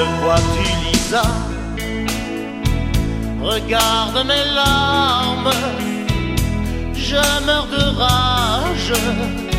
vois-tu, Lisa? Regarde mes larmes, je meurs de rage.